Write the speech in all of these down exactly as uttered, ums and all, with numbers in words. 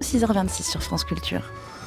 six heures vingt-six sur France Culture.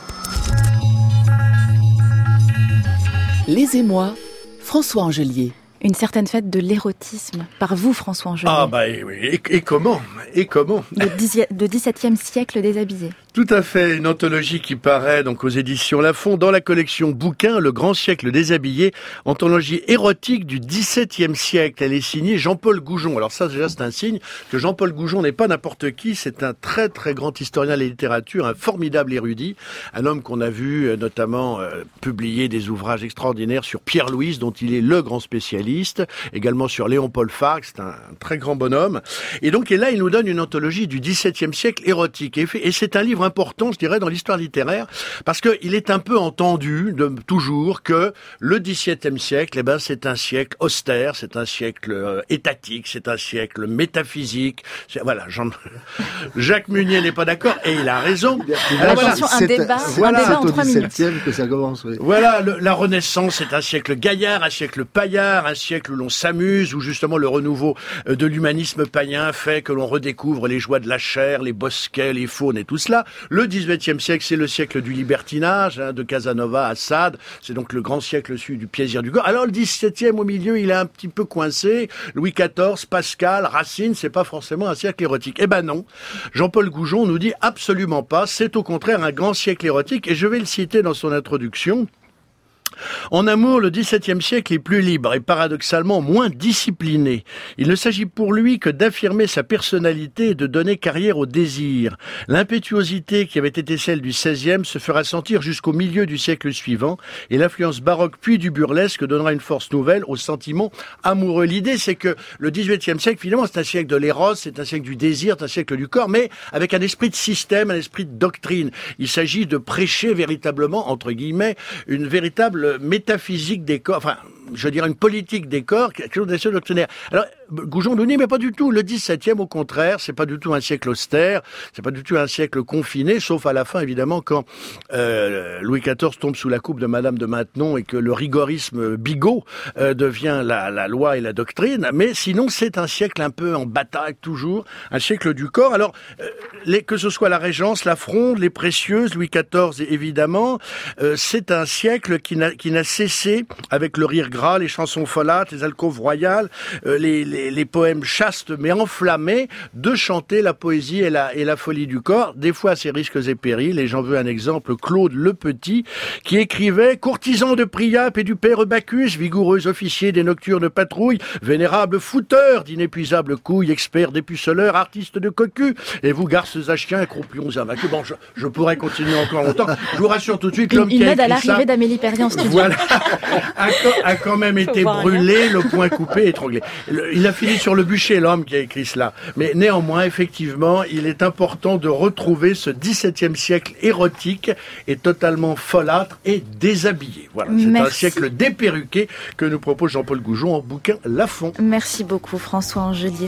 Les Émois, François Angelier. Une certaine fête de l'érotisme, par vous, François Angelier. Ah bah oui, et, et comment Et comment Le dix-septième siècle déshabillé. Tout à fait, une anthologie qui paraît donc aux éditions Lafon dans la collection Bouquins, Le Grand Siècle déshabillé, anthologie érotique du dix-septième siècle. Elle est signée Jean-Paul Goujon. Alors ça déjà c'est un signe que Jean-Paul Goujon n'est pas n'importe qui, c'est un très très grand historien de la littérature, un formidable érudit, un homme qu'on a vu notamment euh, publier des ouvrages extraordinaires sur Pierre Louys dont il est le grand spécialiste, également sur Léon-Paul Farc, c'est un, un très grand bonhomme. Et donc et là il nous donne une anthologie du dix-septième siècle érotique et, et c'est un livre important, je dirais, dans l'histoire littéraire, parce que il est un peu entendu de, toujours que le dix-septième siècle, eh ben, c'est un siècle austère, c'est un siècle euh, étatique, c'est un siècle métaphysique. C'est, voilà, Jean... Jacques Munier n'est pas d'accord et il a raison. Alors, voilà, attention, un débat, voilà, un débat en trois minutes. Que ça commence, oui. Voilà, le, la Renaissance, c'est un siècle gaillard, un siècle paillard, un siècle où l'on s'amuse, où justement le renouveau de l'humanisme païen fait que l'on redécouvre les joies de la chair, les bosquets, les faunes et tout cela. Le dix-huitième siècle, c'est le siècle du libertinage, hein, de Casanova à Sade. C'est donc le grand siècle du plaisir du corps. Alors le dix-septième, au milieu, il est un petit peu coincé. Louis quatorze, Pascal, Racine, c'est pas forcément un siècle érotique. Eh ben non. Jean-Paul Goujon nous dit absolument pas. C'est au contraire un grand siècle érotique. Et je vais le citer dans son introduction. En amour, le dix-septième siècle est plus libre et paradoxalement moins discipliné. Il ne s'agit pour lui que d'affirmer sa personnalité et de donner carrière au désir. L'impétuosité qui avait été celle du seizième se fera sentir jusqu'au milieu du siècle suivant et l'influence baroque puis du burlesque donnera une force nouvelle au sentiment amoureux. L'idée, c'est que le dix-huitième siècle, finalement, c'est un siècle de l'éros, c'est un siècle du désir, c'est un siècle du corps, mais avec un esprit de système, un esprit de doctrine. Il s'agit de prêcher véritablement, entre guillemets, une véritable métaphysique des corps, enfin, je dirais une politique des corps, quelque chose d'assez doctrinaire. Alors, Goujon nous dit, mais pas du tout. Le dix-septième, au contraire, c'est pas du tout un siècle austère, c'est pas du tout un siècle confiné, sauf à la fin, évidemment, quand euh, Louis quatorze tombe sous la coupe de Madame de Maintenon et que le rigorisme bigot euh, devient la, la loi et la doctrine. Mais sinon, c'est un siècle un peu en bataille, toujours, un siècle du corps. Alors, euh, les, que ce soit la Régence, la Fronde, les Précieuses, Louis quatorze, évidemment, euh, c'est un siècle qui n'a, qui n'a cessé, avec le rire gras, les chansons folâtres, les alcôves royales, euh, les, les les poèmes chastes mais enflammés, de chanter la poésie et la, et la folie du corps, des fois à ses risques et périls. Et j'en veux un exemple, Claude Le Petit, qui écrivait « Courtisan de Priape et du père Bacchus, vigoureux officier des nocturnes patrouilles, vénérable fouteur d'inépuisables couilles, expert dépuceleur, artiste de cocu, et vous garces à chiens, croupions invaincus. » Bon, je, je pourrais continuer encore longtemps. Je vous rassure tout de suite, l'homme une, qui a une aide écrit à l'arrivée ça, d'Amélie Perrier en studio. Voilà, a, a quand même été brûlé, le poing coupé, étranglé. Le, il a fini sur le bûcher, l'homme qui a écrit cela. Mais néanmoins, effectivement, il est important de retrouver ce dix-septième siècle érotique et totalement folâtre et déshabillé. Voilà, c'est Merci. Un siècle déperruqué que nous propose Jean-Paul Goujon en bouquin Lafon. Merci beaucoup, François Angelier.